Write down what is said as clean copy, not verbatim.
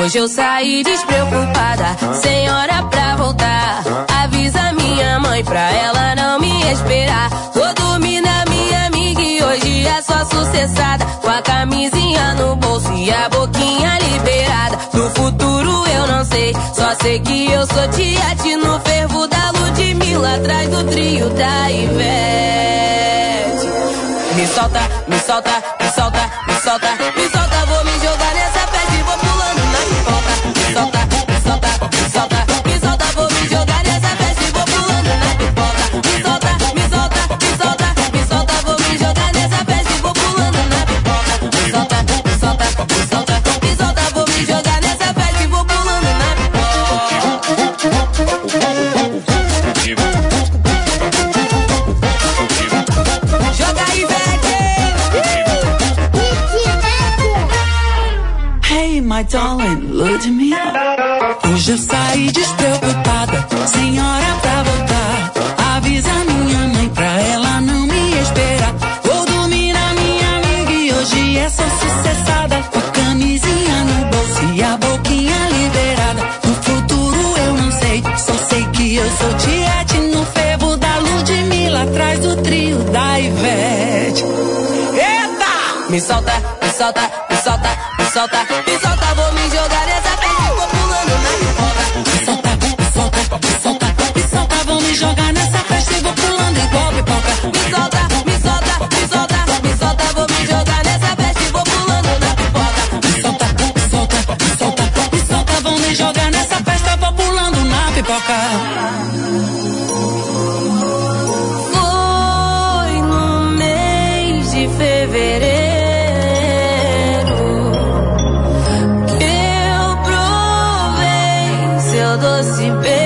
Hoje eu saí despreocupada, sem hora pra voltar. Avisa minha mãe pra ela não me esperar. Vou dormir na minha amiga e hoje é só sucessada, com a camisinha no bolso e a boquinha liberada. Do futuro eu não sei, só sei que eu sou tiete no fervo da Ludmilla, atrás do trio da Ivete. Me solta, me solta, me solta, me solta, me solta, vou me jogar nessa festa e vou pulando na pipoca. Me solta, me solta, me solta, me solta, vou me jogar nessa festa e vou pulando na pipoca. Me solta, me solta, me solta, me solta, vou me jogar nessa festa e vou pulando na pipoca. Me solta, me solta, me solta, me solta, vou me jogar nessa festa e vou pulando na pipoca. Joga aí, Hey, my darling, Ludmilla. Hoje eu saí despreocupada, sem hora pra voltar. Avisa minha mãe pra ela não me esperar. Vou dormir na minha amiga e hoje é só sucessada, com a camisinha no bolso e a boquinha liberada. No futuro eu não sei, só sei que eu sou tiete no fervo da Ludmilla, atrás do trio da Ivete. Eita! Me solta, me solta, me solta, me solta, me solta, vou me jogar nessa festa e vou pulando na pipoca. Me solta, me solta, me solta, me solta, vou me jogar nessa festa e vou pulando igual pipoca. Me solta, me solta, me solta, me solta, vou me jogar nessa festa e vou pulando na pipoca. Me solta, me solta, me solta, me solta, vou me jogar nessa festa, vou pulando na pipoca. Foi no mês de fevereiro doce beijo.